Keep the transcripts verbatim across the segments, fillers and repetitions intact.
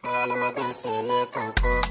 All of my days in the concord.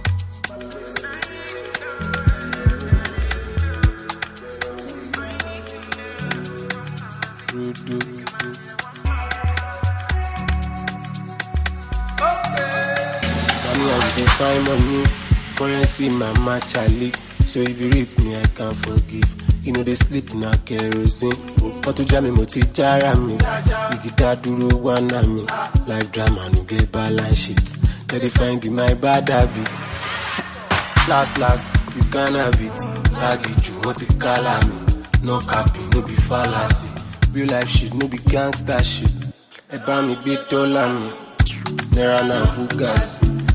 Money as they find money, currency my match Ali. So if you rip me, I can't forgive. You know they sleep na kerosene. But to jam me, moti jara me. You get that duro one me. Life drama no get balance shit. Let they find in my bad habit. Last last, you can have it. Baggage you want to call me. No capping, no be fallacy. Real life shit, no be gangster shit. Eba mi be dollar me. Nera na fugas.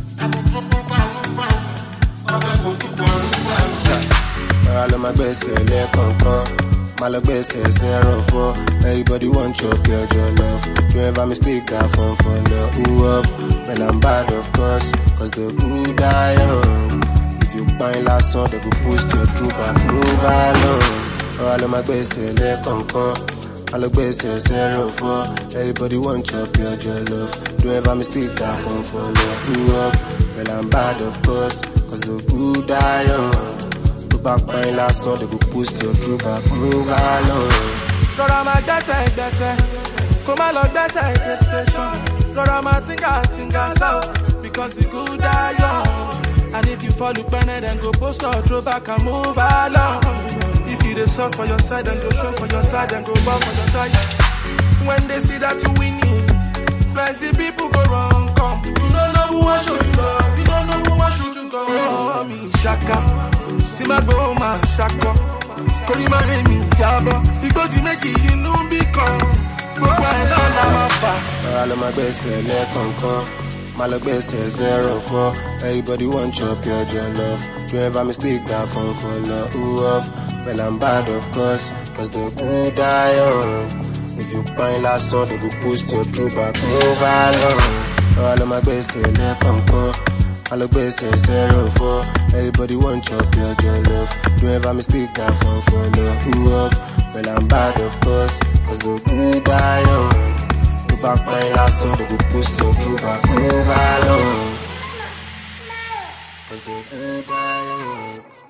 All of my best selling concon. My love best zero four. Everybody want your pure your love. Don't ever mistake that phone for love. Who up? Well I'm bad of course. Cause the good die young. If you buy last song, they go post your true back. Move along. All of my best selling concon. My love best zero four. Everybody want your pure your love. Don't ever mistake that phone for love. Who up? Well I'm bad of course. Cause the good die young. Back by last song, they go post your true back, move along. Rọra ma gbẹ́sẹ̀ gbẹ́sẹ̀, kó má lọ gbẹ́sẹ̀ gbé station. Rọra ma tinga tinga south, because the good die young. And if you fall upene, then go post your true back and move along. If you dey suffer for your side, then go show for your side, then go work for your side. When they see that you winning, plenty people go wrong come. You don't know who I show you love, you don't know who I show to go. Oh, me shaka. Si ma go ma shako, kori ma re mi jabo. Igboji meji inú bí kan, gbogbo ẹ̀ náà la ma fà. All of my best selling concon. My love best zero four. Everybody want your pure your love. Don't ever mistake that phone for love. Who up? Well I'm bad of course. Cause the good die young. If you buy last song, they go post your true back. Move along. All of my best selling concon. I look best zero four. Everybody want your pure your love. Don't ever mistake that phone for love. Who up? Well I'm bad of course. Cause the good die young. Go back my last song, they go post your true back. Move along. Cause the good die young.